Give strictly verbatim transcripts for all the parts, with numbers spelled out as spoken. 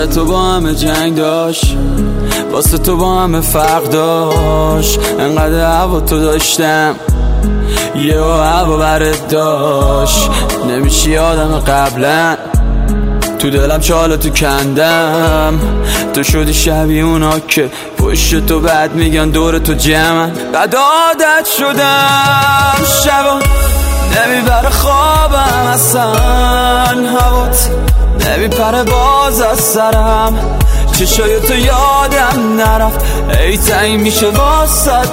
تو با همه جنگ داشت، واسه تو با همه فرق داشت. انقدر هوا تو داشتم یه هوا برد داشت. نمیشی آدم قبلا، تو دلم چالتو کندم. تو شدی شبیه اونا که پشت تو بد میگن دور تو جمعن. بد عادت شدم شبا نمیبره خوابم اصلا، هوات نمیپره باز از سرم. چشای تو یادم نرفت، ای تنگ میشه واسه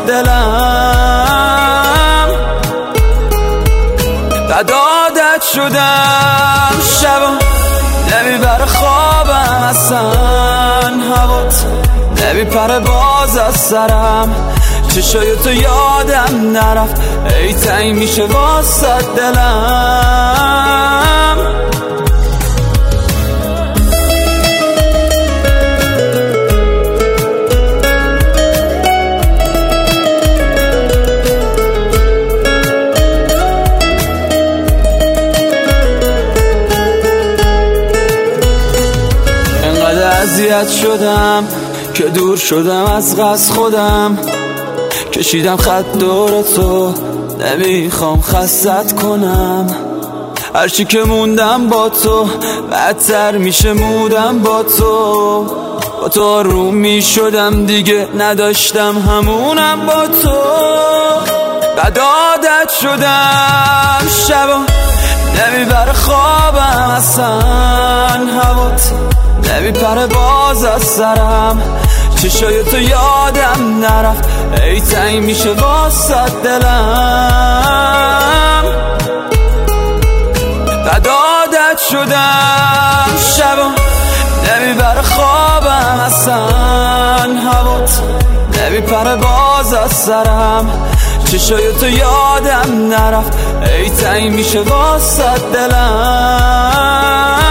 دلم. بد عادت شدم شبا نمیبره خوابم اصلا، هوات نمیپره باز از سرم. چشای تو یادم نرفت، ای تنگ میشه واسه دلم. اذیت شدم که دور شدم از قصد خودم، کشیدم خط دور تو نمیخوام خستت کنم. هرچی که موندم با تو بدتر میشه مودم با تو. با تو رو میشدم دیگه نداشتم همونم با تو. بد عادت شدم شبا نمیبره خوابم اصلا، هوات نمیپره باز از سرم. چشای تو یادم نرفت، ای تنگ میشه واسه دلم. بد عادت شدم شبا نمیبره خوابم اصلا، هوات نمیپره باز از سرم. چشای تو یادم نرفت، ای تنگ میشه واسه دلم.